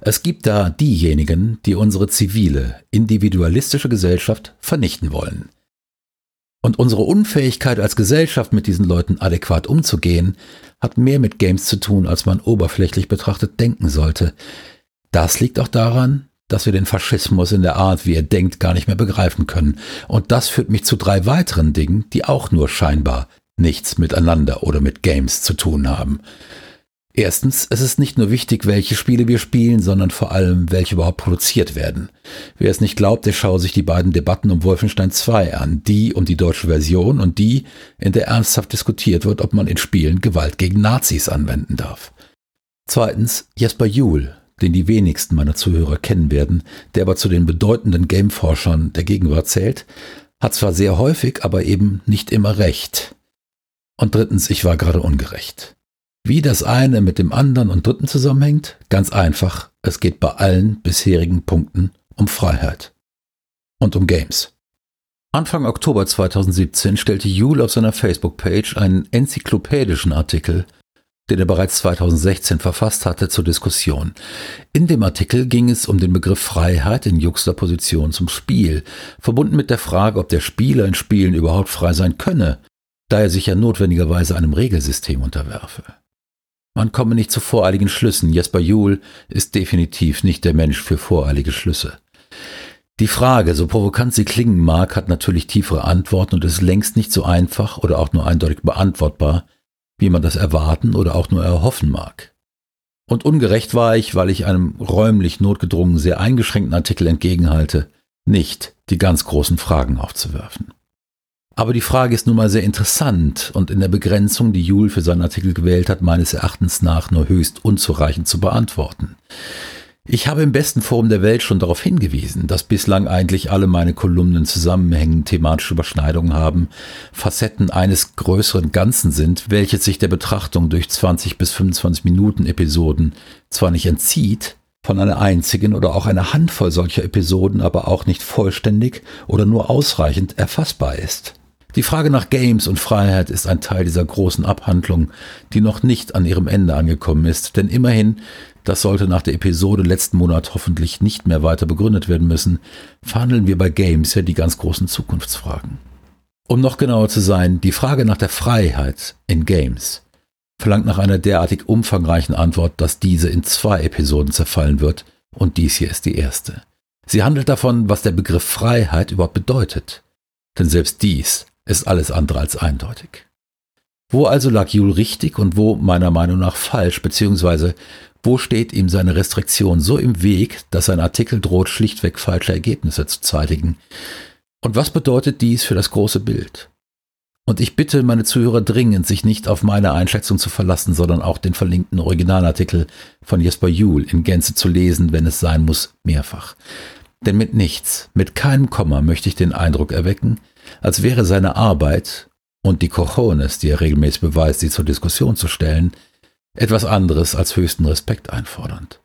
Es gibt da diejenigen, die unsere zivile, individualistische Gesellschaft vernichten wollen. Und unsere Unfähigkeit als Gesellschaft mit diesen Leuten adäquat umzugehen, hat mehr mit Games zu tun, als man oberflächlich betrachtet denken sollte. Das liegt auch daran, dass wir den Faschismus in der Art, wie er denkt, gar nicht mehr begreifen können. Und das führt mich zu 3 weiteren Dingen, die auch nur scheinbar nichts miteinander oder mit Games zu tun haben. Erstens, es ist nicht nur wichtig, welche Spiele wir spielen, sondern vor allem, welche überhaupt produziert werden. Wer es nicht glaubt, der schaue sich die beiden Debatten um Wolfenstein 2 an, die um die deutsche Version und die, in der ernsthaft diskutiert wird, ob man in Spielen Gewalt gegen Nazis anwenden darf. Zweitens, Jesper Juhl, den die wenigsten meiner Zuhörer kennen werden, der aber zu den bedeutenden Gameforschern der Gegenwart zählt, hat zwar sehr häufig, aber eben nicht immer recht. Und drittens, ich war gerade ungerecht. Wie das eine mit dem anderen und dritten zusammenhängt? Ganz einfach, es geht bei allen bisherigen Punkten um Freiheit und um Games. Anfang Oktober 2017 stellte Juhl auf seiner Facebook-Page einen enzyklopädischen Artikel, den er bereits 2016 verfasst hatte, zur Diskussion. In dem Artikel ging es um den Begriff Freiheit in Juxtaposition zum Spiel, verbunden mit der Frage, ob der Spieler in Spielen überhaupt frei sein könne, da er sich ja notwendigerweise einem Regelsystem unterwerfe. Man komme nicht zu voreiligen Schlüssen. Jesper Juhl ist definitiv nicht der Mensch für voreilige Schlüsse. Die Frage, so provokant sie klingen mag, hat natürlich tiefere Antworten und ist längst nicht so einfach oder auch nur eindeutig beantwortbar, wie man das erwarten oder auch nur erhoffen mag. Und ungerecht war ich, weil ich einem räumlich notgedrungen sehr eingeschränkten Artikel entgegenhalte, nicht die ganz großen Fragen aufzuwerfen. Aber die Frage ist nun mal sehr interessant und in der Begrenzung, die Juhl für seinen Artikel gewählt hat, meines Erachtens nach nur höchst unzureichend zu beantworten. Ich habe im besten Forum der Welt schon darauf hingewiesen, dass bislang eigentlich alle meine Kolumnen zusammenhängend thematische Überschneidungen haben, Facetten eines größeren Ganzen sind, welches sich der Betrachtung durch 20 bis 25 Minuten Episoden zwar nicht entzieht, von einer einzigen oder auch einer Handvoll solcher Episoden aber auch nicht vollständig oder nur ausreichend erfassbar ist. Die Frage nach Games und Freiheit ist ein Teil dieser großen Abhandlung, die noch nicht an ihrem Ende angekommen ist, denn immerhin, das sollte nach der Episode letzten Monat hoffentlich nicht mehr weiter begründet werden müssen, verhandeln wir bei Games ja die ganz großen Zukunftsfragen. Um noch genauer zu sein, die Frage nach der Freiheit in Games verlangt nach einer derartig umfangreichen Antwort, dass diese in 2 Episoden zerfallen wird, und dies hier ist die erste. Sie handelt davon, was der Begriff Freiheit überhaupt bedeutet, denn selbst dies ist alles andere als eindeutig. Wo also lag Juhl richtig und wo meiner Meinung nach falsch, beziehungsweise wo steht ihm seine Restriktion so im Weg, dass sein Artikel droht, schlichtweg falsche Ergebnisse zu zeitigen? Und was bedeutet dies für das große Bild? Und ich bitte meine Zuhörer dringend, sich nicht auf meine Einschätzung zu verlassen, sondern auch den verlinkten Originalartikel von Jesper Juhl in Gänze zu lesen, wenn es sein muss, mehrfach. Denn mit nichts, mit keinem Komma möchte ich den Eindruck erwecken, als wäre seine Arbeit und die Cojones, die er regelmäßig beweist, sie zur Diskussion zu stellen, etwas anderes als höchsten Respekt einfordernd.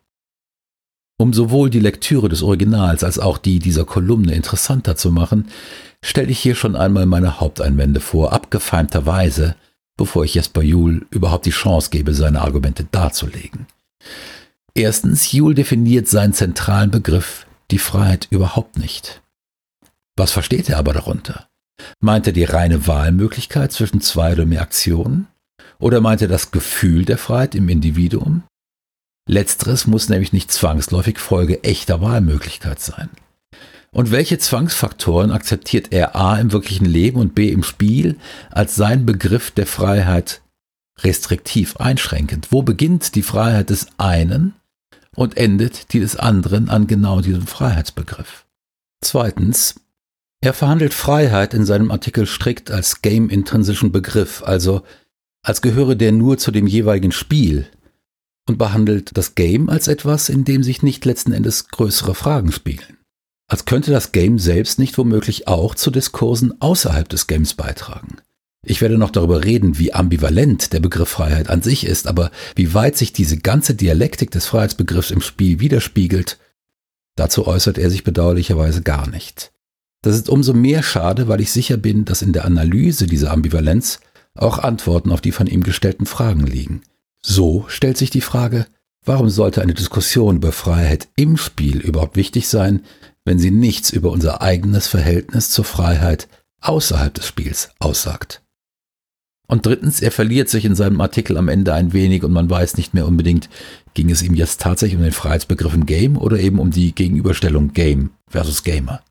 Um sowohl die Lektüre des Originals als auch die dieser Kolumne interessanter zu machen, stelle ich hier schon einmal meine Haupteinwände vor, abgefeimterweise, bevor ich Jesper Juhl überhaupt die Chance gebe, seine Argumente darzulegen. Erstens, Juhl definiert seinen zentralen Begriff, die Freiheit, überhaupt nicht. Was versteht er aber darunter? Meint er die reine Wahlmöglichkeit zwischen 2 oder mehr Aktionen? Oder meint er das Gefühl der Freiheit im Individuum? Letzteres muss nämlich nicht zwangsläufig Folge echter Wahlmöglichkeit sein. Und welche Zwangsfaktoren akzeptiert er A im wirklichen Leben und B im Spiel als sein Begriff der Freiheit restriktiv einschränkend? Wo beginnt die Freiheit des einen und endet die des anderen an genau diesem Freiheitsbegriff? Zweitens, er verhandelt Freiheit in seinem Artikel strikt als game-intrinsischen Begriff, also als gehöre der nur zu dem jeweiligen Spiel, und behandelt das Game als etwas, in dem sich nicht letzten Endes größere Fragen spiegeln. Als könnte das Game selbst nicht womöglich auch zu Diskursen außerhalb des Games beitragen. Ich werde noch darüber reden, wie ambivalent der Begriff Freiheit an sich ist, aber wie weit sich diese ganze Dialektik des Freiheitsbegriffs im Spiel widerspiegelt, dazu äußert er sich bedauerlicherweise gar nicht. Das ist umso mehr schade, weil ich sicher bin, dass in der Analyse dieser Ambivalenz auch Antworten auf die von ihm gestellten Fragen liegen. So stellt sich die Frage, Warum sollte eine Diskussion über Freiheit im Spiel überhaupt wichtig sein, wenn sie nichts über unser eigenes Verhältnis zur Freiheit außerhalb des Spiels aussagt? Und drittens, er verliert sich in seinem Artikel am Ende ein wenig und man weiß nicht mehr unbedingt, ging es ihm jetzt tatsächlich um den Freiheitsbegriff im Game oder eben um die Gegenüberstellung Game versus Gamer.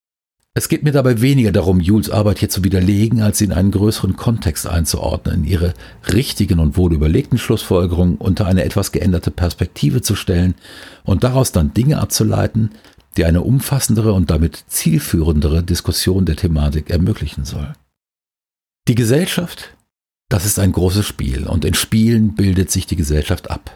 Es geht mir dabei weniger darum, Jules Arbeit hier zu widerlegen, als sie in einen größeren Kontext einzuordnen, ihre richtigen und wohl überlegten Schlussfolgerungen unter eine etwas geänderte Perspektive zu stellen und daraus dann Dinge abzuleiten, die eine umfassendere und damit zielführendere Diskussion der Thematik ermöglichen soll. Die Gesellschaft, das ist ein großes Spiel und in Spielen bildet sich die Gesellschaft ab.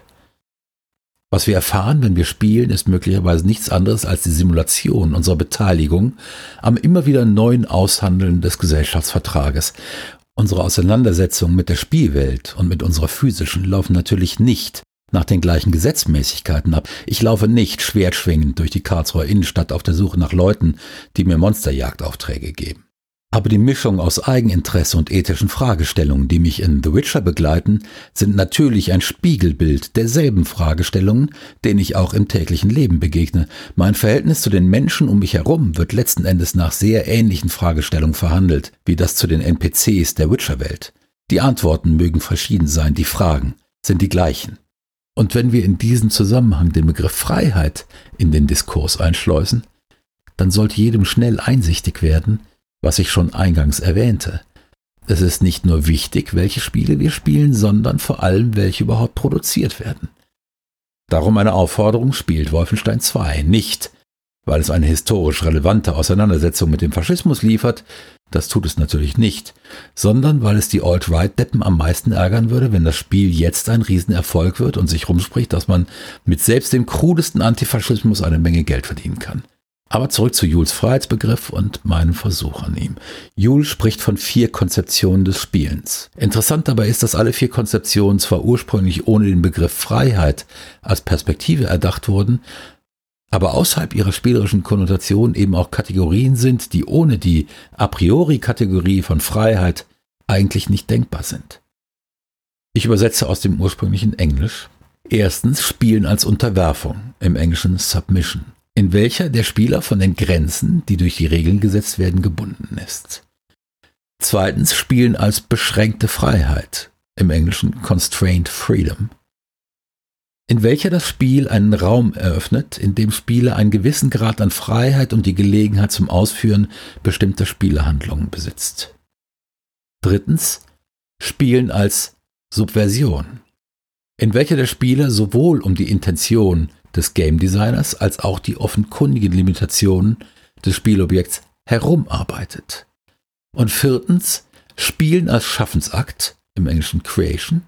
Was wir erfahren, wenn wir spielen, ist möglicherweise nichts anderes als die Simulation unserer Beteiligung am immer wieder neuen Aushandeln des Gesellschaftsvertrages. Unsere Auseinandersetzungen mit der Spielwelt und mit unserer physischen laufen natürlich nicht nach den gleichen Gesetzmäßigkeiten ab. Ich laufe nicht schwertschwingend durch die Karlsruher Innenstadt auf der Suche nach Leuten, die mir Monsterjagdaufträge geben. Aber die Mischung aus Eigeninteresse und ethischen Fragestellungen, die mich in The Witcher begleiten, sind natürlich ein Spiegelbild derselben Fragestellungen, denen ich auch im täglichen Leben begegne. Mein Verhältnis zu den Menschen um mich herum wird letzten Endes nach sehr ähnlichen Fragestellungen verhandelt, wie das zu den NPCs der Witcher-Welt. Die Antworten mögen verschieden sein, die Fragen sind die gleichen. Und wenn wir in diesem Zusammenhang den Begriff Freiheit in den Diskurs einschleusen, dann sollte jedem schnell einsichtig werden, was ich schon eingangs erwähnte. Es ist nicht nur wichtig, welche Spiele wir spielen, sondern vor allem, welche überhaupt produziert werden. Darum eine Aufforderung, spielt Wolfenstein 2 nicht, weil es eine historisch relevante Auseinandersetzung mit dem Faschismus liefert, das tut es natürlich nicht, sondern weil es die Alt-Right-Deppen am meisten ärgern würde, wenn das Spiel jetzt ein Riesenerfolg wird und sich rumspricht, dass man mit selbst dem krudesten Antifaschismus eine Menge Geld verdienen kann. Aber zurück zu Jules Freiheitsbegriff und meinem Versuch an ihm. Jules spricht von 4 Konzeptionen des Spielens. Interessant dabei ist, dass alle 4 Konzeptionen zwar ursprünglich ohne den Begriff Freiheit als Perspektive erdacht wurden, aber außerhalb ihrer spielerischen Konnotation eben auch Kategorien sind, die ohne die a priori Kategorie von Freiheit eigentlich nicht denkbar sind. Ich übersetze aus dem ursprünglichen Englisch. Erstens Spielen als Unterwerfung, im Englischen Submission, in welcher der Spieler von den Grenzen, die durch die Regeln gesetzt werden, gebunden ist. Zweitens Spielen als beschränkte Freiheit, im Englischen Constrained Freedom, in welcher das Spiel einen Raum eröffnet, in dem Spieler einen gewissen Grad an Freiheit und die Gelegenheit zum Ausführen bestimmter Spielehandlungen besitzt. Drittens Spielen als Subversion, in welcher der Spieler sowohl um die Intention des Game Designers als auch die offenkundigen Limitationen des Spielobjekts herumarbeitet. Und viertens, Spielen als Schaffensakt, im Englischen Creation,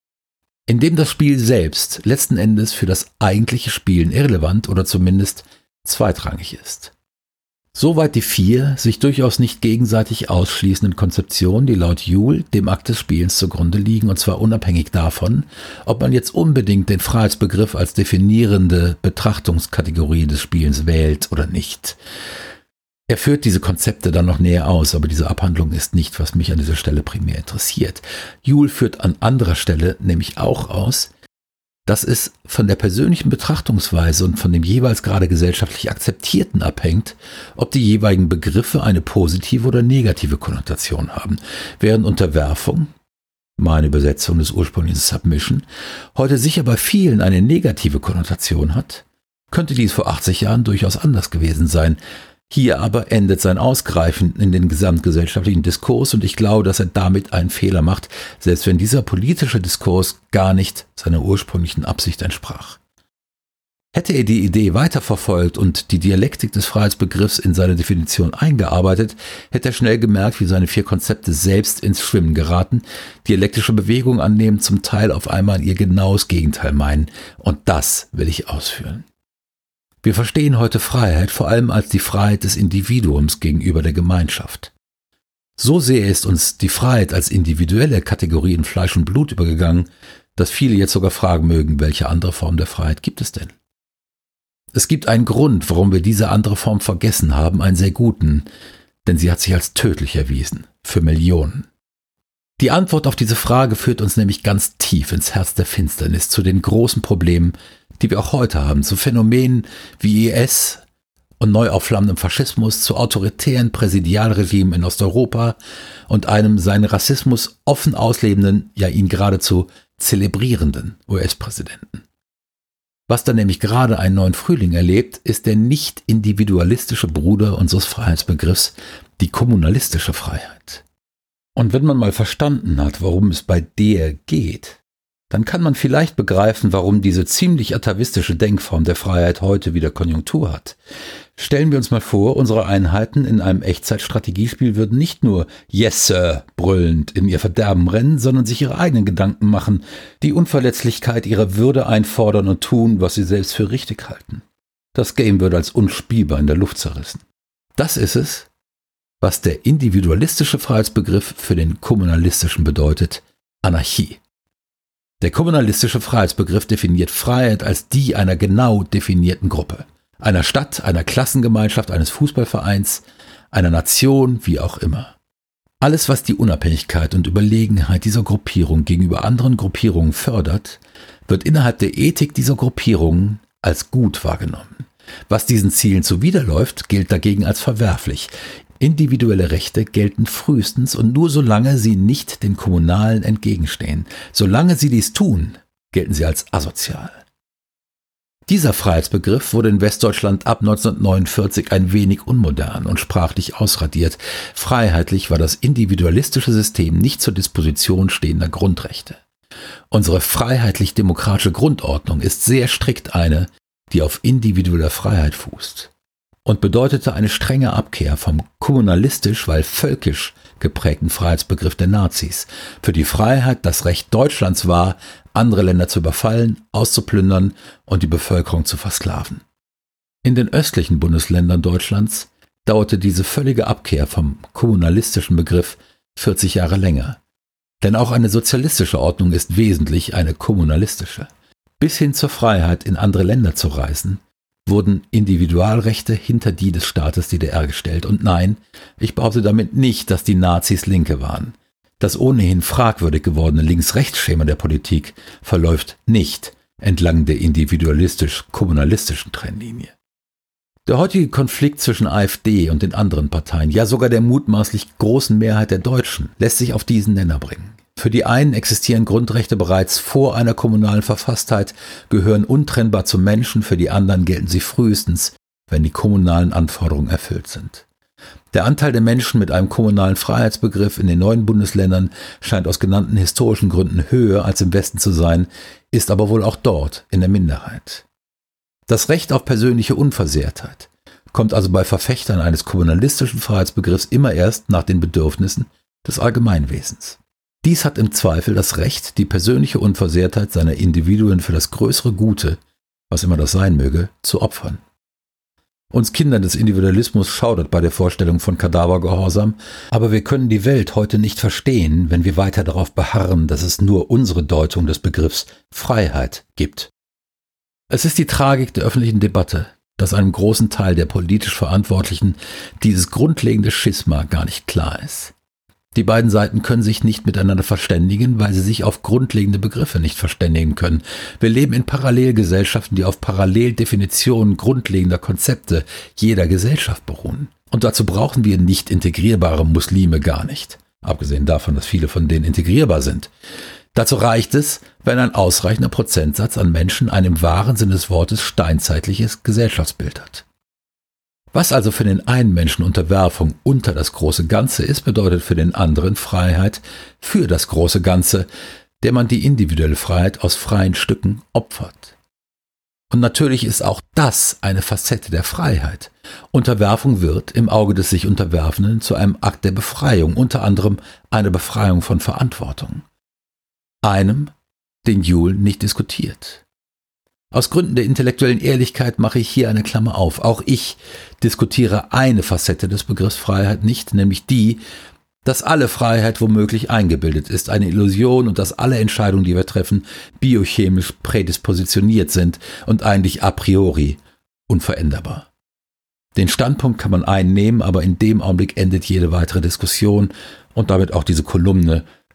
in dem das Spiel selbst letzten Endes für das eigentliche Spielen irrelevant oder zumindest zweitrangig ist. Soweit die 4 sich durchaus nicht gegenseitig ausschließenden Konzeptionen, die laut Jules dem Akt des Spielens zugrunde liegen, und zwar unabhängig davon, ob man jetzt unbedingt den Freiheitsbegriff als definierende Betrachtungskategorie des Spielens wählt oder nicht. Er führt diese Konzepte dann noch näher aus, aber diese Abhandlung ist nicht, was mich an dieser Stelle primär interessiert. Jules führt an anderer Stelle nämlich auch aus, dass es von der persönlichen Betrachtungsweise und von dem jeweils gerade gesellschaftlich Akzeptierten abhängt, ob die jeweiligen Begriffe eine positive oder negative Konnotation haben. Während Unterwerfung, meine Übersetzung des ursprünglichen Submission, heute sicher bei vielen eine negative Konnotation hat, könnte dies vor 80 Jahren durchaus anders gewesen sein. Hier aber endet sein Ausgreifen in den gesamtgesellschaftlichen Diskurs und ich glaube, dass er damit einen Fehler macht, selbst wenn dieser politische Diskurs gar nicht seiner ursprünglichen Absicht entsprach. Hätte er die Idee weiterverfolgt und die Dialektik des Freiheitsbegriffs in seine Definition eingearbeitet, hätte er schnell gemerkt, wie seine 4 Konzepte selbst ins Schwimmen geraten, dialektische Bewegungen annehmen, zum Teil auf einmal ihr genaues Gegenteil meinen. Und das will ich ausführen. Wir verstehen heute Freiheit vor allem als die Freiheit des Individuums gegenüber der Gemeinschaft. So sehr ist uns die Freiheit als individuelle Kategorie in Fleisch und Blut übergegangen, dass viele jetzt sogar fragen mögen, welche andere Form der Freiheit gibt es denn? Es gibt einen Grund, warum wir diese andere Form vergessen haben, einen sehr guten, denn sie hat sich als tödlich erwiesen, für Millionen. Die Antwort auf diese Frage führt uns nämlich ganz tief ins Herz der Finsternis, zu den großen Problemen, die wir auch heute haben, zu Phänomenen wie IS und neu aufflammendem Faschismus, zu autoritären Präsidialregimen in Osteuropa und einem seinen Rassismus offen auslebenden, ja ihn geradezu zelebrierenden US-Präsidenten. Was da nämlich gerade einen neuen Frühling erlebt, ist der nicht individualistische Bruder unseres Freiheitsbegriffs, die kommunalistische Freiheit. Und wenn man mal verstanden hat, worum es bei der geht, dann kann man vielleicht begreifen, warum diese ziemlich atavistische Denkform der Freiheit heute wieder Konjunktur hat. Stellen wir uns mal vor, unsere Einheiten in einem Echtzeitstrategiespiel würden nicht nur Yes, Sir brüllend in ihr Verderben rennen, sondern sich ihre eigenen Gedanken machen, die Unverletzlichkeit ihrer Würde einfordern und tun, was sie selbst für richtig halten. Das Game würde als unspielbar in der Luft zerrissen. Das ist es, was der individualistische Freiheitsbegriff für den kommunalistischen bedeutet: Anarchie. Der kommunalistische Freiheitsbegriff definiert Freiheit als die einer genau definierten Gruppe. Einer Stadt, einer Klassengemeinschaft, eines Fußballvereins, einer Nation, wie auch immer. Alles, was die Unabhängigkeit und Überlegenheit dieser Gruppierung gegenüber anderen Gruppierungen fördert, wird innerhalb der Ethik dieser Gruppierungen als gut wahrgenommen. Was diesen Zielen zuwiderläuft, gilt dagegen als verwerflich. Individuelle Rechte gelten frühestens und nur solange sie nicht den kommunalen entgegenstehen. Solange sie dies tun, gelten sie als asozial. Dieser Freiheitsbegriff wurde in Westdeutschland ab 1949 ein wenig unmodern und sprachlich ausradiert. Freiheitlich war das individualistische System nicht zur Disposition stehender Grundrechte. Unsere freiheitlich-demokratische Grundordnung ist sehr strikt eine, die auf individueller Freiheit fußt, und bedeutete eine strenge Abkehr vom kommunalistisch, weil völkisch geprägten Freiheitsbegriff der Nazis, für die Freiheit das Recht Deutschlands war, andere Länder zu überfallen, auszuplündern und die Bevölkerung zu versklaven. In den östlichen Bundesländern Deutschlands dauerte diese völlige Abkehr vom kommunalistischen Begriff 40 Jahre länger. Denn auch eine sozialistische Ordnung ist wesentlich eine kommunalistische. Bis hin zur Freiheit, in andere Länder zu reisen, wurden Individualrechte hinter die des Staates DDR gestellt. Und nein, ich behaupte damit nicht, dass die Nazis Linke waren. Das ohnehin fragwürdig gewordene Links-Rechts-Schema der Politik verläuft nicht entlang der individualistisch-kommunalistischen Trennlinie. Der heutige Konflikt zwischen AfD und den anderen Parteien, ja sogar der mutmaßlich großen Mehrheit der Deutschen, lässt sich auf diesen Nenner bringen. Für die einen existieren Grundrechte bereits vor einer kommunalen Verfasstheit, gehören untrennbar zum Menschen, für die anderen gelten sie frühestens, wenn die kommunalen Anforderungen erfüllt sind. Der Anteil der Menschen mit einem kommunalen Freiheitsbegriff in den neuen Bundesländern scheint aus genannten historischen Gründen höher als im Westen zu sein, ist aber wohl auch dort in der Minderheit. Das Recht auf persönliche Unversehrtheit kommt also bei Verfechtern eines kommunalistischen Freiheitsbegriffs immer erst nach den Bedürfnissen des Allgemeinwesens. Dies hat im Zweifel das Recht, die persönliche Unversehrtheit seiner Individuen für das größere Gute, was immer das sein möge, zu opfern. Uns Kindern des Individualismus schaudert bei der Vorstellung von Kadavergehorsam, aber wir können die Welt heute nicht verstehen, wenn wir weiter darauf beharren, dass es nur unsere Deutung des Begriffs Freiheit gibt. Es ist die Tragik der öffentlichen Debatte, dass einem großen Teil der politisch Verantwortlichen dieses grundlegende Schisma gar nicht klar ist. Die beiden Seiten können sich nicht miteinander verständigen, weil sie sich auf grundlegende Begriffe nicht verständigen können. Wir leben in Parallelgesellschaften, die auf Paralleldefinitionen grundlegender Konzepte jeder Gesellschaft beruhen. Und dazu brauchen wir nicht integrierbare Muslime gar nicht. Abgesehen davon, dass viele von denen integrierbar sind. Dazu reicht es, wenn ein ausreichender Prozentsatz an Menschen ein im wahren Sinne des Wortes steinzeitliches Gesellschaftsbild hat. Was also für den einen Menschen Unterwerfung unter das große Ganze ist, bedeutet für den anderen Freiheit für das große Ganze, der man die individuelle Freiheit aus freien Stücken opfert. Und natürlich ist auch das eine Facette der Freiheit. Unterwerfung wird im Auge des sich Unterwerfenden zu einem Akt der Befreiung, unter anderem eine Befreiung von Verantwortung. Einem, den Joule nicht diskutiert. Aus Gründen der intellektuellen Ehrlichkeit mache ich hier eine Klammer auf. Auch ich diskutiere eine Facette des Begriffs Freiheit nicht, nämlich die, dass alle Freiheit womöglich eingebildet ist, eine Illusion, und dass alle Entscheidungen, die wir treffen, biochemisch prädispositioniert sind und eigentlich a priori unveränderbar. Den Standpunkt kann man einnehmen, aber in dem Augenblick endet jede weitere Diskussion und damit auch diese Kolumne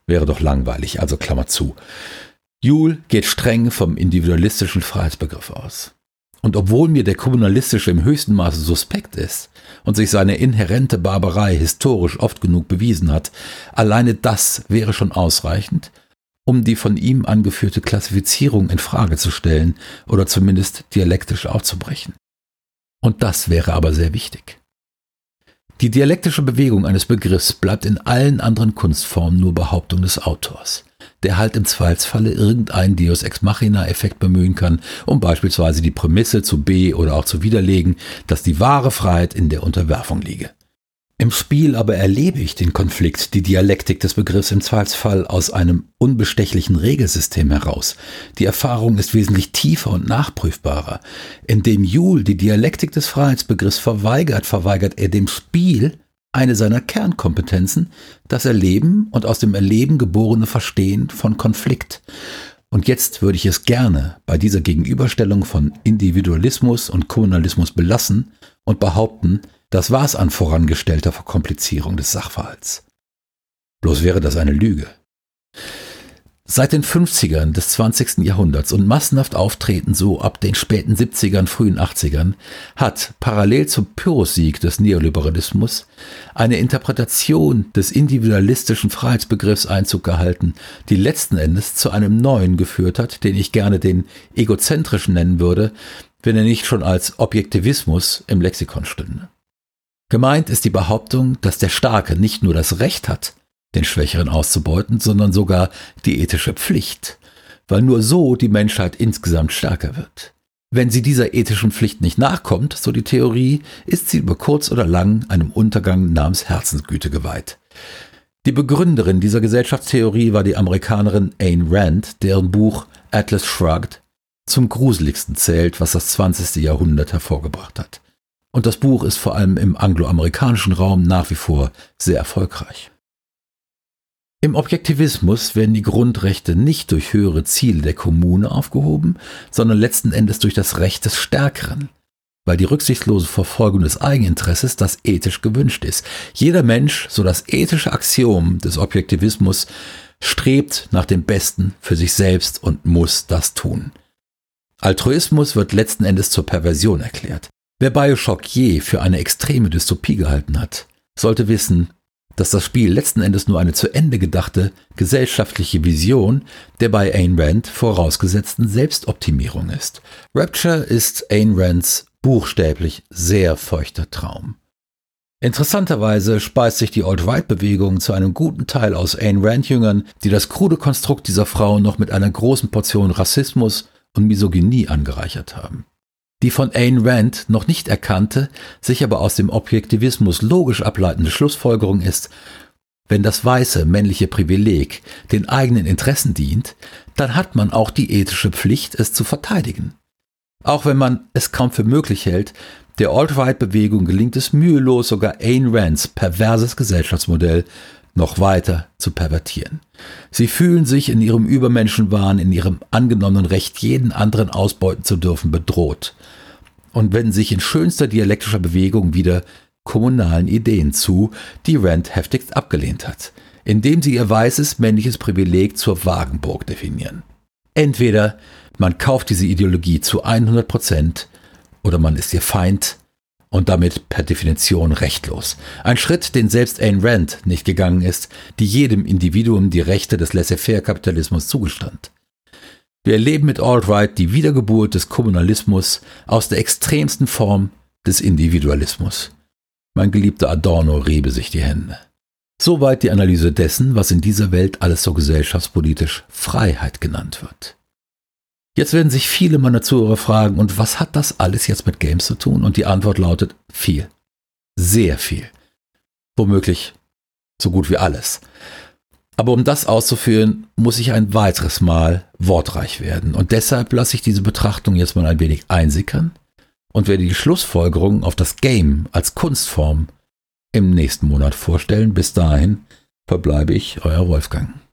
Wäre doch langweilig, also Klammer zu. Joule geht streng vom individualistischen Freiheitsbegriff aus. Und obwohl mir der kommunalistische im höchsten Maße suspekt ist und sich seine inhärente Barbarei historisch oft genug bewiesen hat, alleine das wäre schon ausreichend, um die von ihm angeführte Klassifizierung in Frage zu stellen oder zumindest dialektisch aufzubrechen. Und das wäre aber sehr wichtig. Die dialektische Bewegung eines Begriffs bleibt in allen anderen Kunstformen nur Behauptung des Autors, der halt im Zweifelsfalle irgendeinen Deus Ex Machina-Effekt bemühen kann, um beispielsweise die Prämisse zu oder auch zu widerlegen, dass die wahre Freiheit in der Unterwerfung liege. Im Spiel aber erlebe ich den Konflikt, die Dialektik des Begriffs im Zweifelsfall aus einem unbestechlichen Regelsystem heraus. Die Erfahrung ist wesentlich tiefer und nachprüfbarer. Indem Joule die Dialektik des Freiheitsbegriffs verweigert er dem Spiel eine seiner Kernkompetenzen, das Erleben und aus dem Erleben geborene Verstehen von Konflikt. Und jetzt würde ich es gerne bei dieser Gegenüberstellung von Individualismus und Kommunalismus belassen und behaupten, das war's an vorangestellter Verkomplizierung des Sachverhalts. Bloß wäre das eine Lüge. Seit den 50ern des 20. Jahrhunderts und massenhaft auftreten so ab den späten 70ern, frühen 80ern, hat parallel zum Pyrrhussieg des Neoliberalismus eine Interpretation des individualistischen Freiheitsbegriffs Einzug gehalten, die letzten Endes zu einem neuen geführt hat, den ich gerne den egozentrischen nennen würde, wenn er nicht schon als Objektivismus im Lexikon stünde. Gemeint ist die Behauptung, dass der Starke nicht nur das Recht hat, den Schwächeren auszubeuten, sondern sogar die ethische Pflicht, weil nur so die Menschheit insgesamt stärker wird. Wenn sie dieser ethischen Pflicht nicht nachkommt, so die Theorie, ist sie über kurz oder lang einem Untergang namens Herzensgüte geweiht. Die Begründerin dieser Gesellschaftstheorie war die Amerikanerin Ayn Rand, deren Buch Atlas Shrugged zum gruseligsten zählt, was das 20. Jahrhundert hervorgebracht hat. Und das Buch ist vor allem im angloamerikanischen Raum nach wie vor sehr erfolgreich. Im Objektivismus werden die Grundrechte nicht durch höhere Ziele der Kommune aufgehoben, sondern letzten Endes durch das Recht des Stärkeren, weil die rücksichtslose Verfolgung des Eigeninteresses das ethisch gewünscht ist. Jeder Mensch, so das ethische Axiom des Objektivismus, strebt nach dem Besten für sich selbst und muss das tun. Altruismus wird letzten Endes zur Perversion erklärt. Wer Bioshock je für eine extreme Dystopie gehalten hat, sollte wissen, dass das Spiel letzten Endes nur eine zu Ende gedachte gesellschaftliche Vision der bei Ayn Rand vorausgesetzten Selbstoptimierung ist. Rapture ist Ayn Rands buchstäblich sehr feuchter Traum. Interessanterweise speist sich die Alt-Right-Bewegung zu einem guten Teil aus Ayn Rand-Jüngern, die das krude Konstrukt dieser Frau noch mit einer großen Portion Rassismus und Misogynie angereichert haben. Die von Ayn Rand noch nicht erkannte, sich aber aus dem Objektivismus logisch ableitende Schlussfolgerung ist, wenn das weiße männliche Privileg den eigenen Interessen dient, dann hat man auch die ethische Pflicht, es zu verteidigen. Auch wenn man es kaum für möglich hält, der Alt-Right-Bewegung gelingt es mühelos, sogar Ayn Rands perverses Gesellschaftsmodell noch weiter zu pervertieren. Sie fühlen sich in ihrem Übermenschenwahn, in ihrem angenommenen Recht, jeden anderen ausbeuten zu dürfen, bedroht und wenden sich in schönster dialektischer Bewegung wieder kommunalen Ideen zu, die Rand heftigst abgelehnt hat, indem sie ihr weißes männliches Privileg zur Wagenburg definieren. Entweder man kauft diese Ideologie zu 100% oder man ist ihr Feind und damit per Definition rechtlos. Ein Schritt, den selbst Ayn Rand nicht gegangen ist, die jedem Individuum die Rechte des Laissez-faire-Kapitalismus zugestand. Wir erleben mit Alt-Right die Wiedergeburt des Kommunalismus aus der extremsten Form des Individualismus. Mein geliebter Adorno riebe sich die Hände. Soweit die Analyse dessen, was in dieser Welt alles so gesellschaftspolitisch Freiheit genannt wird. Jetzt werden sich viele meiner Zuhörer fragen, und was hat das alles jetzt mit Games zu tun? Und die Antwort lautet viel. Sehr viel. Womöglich so gut wie alles. Aber um das auszuführen, muss ich ein weiteres Mal wortreich werden. Und deshalb lasse ich diese Betrachtung jetzt mal ein wenig einsickern und werde die Schlussfolgerungen auf das Game als Kunstform im nächsten Monat vorstellen. Bis dahin verbleibe ich, euer Wolfgang.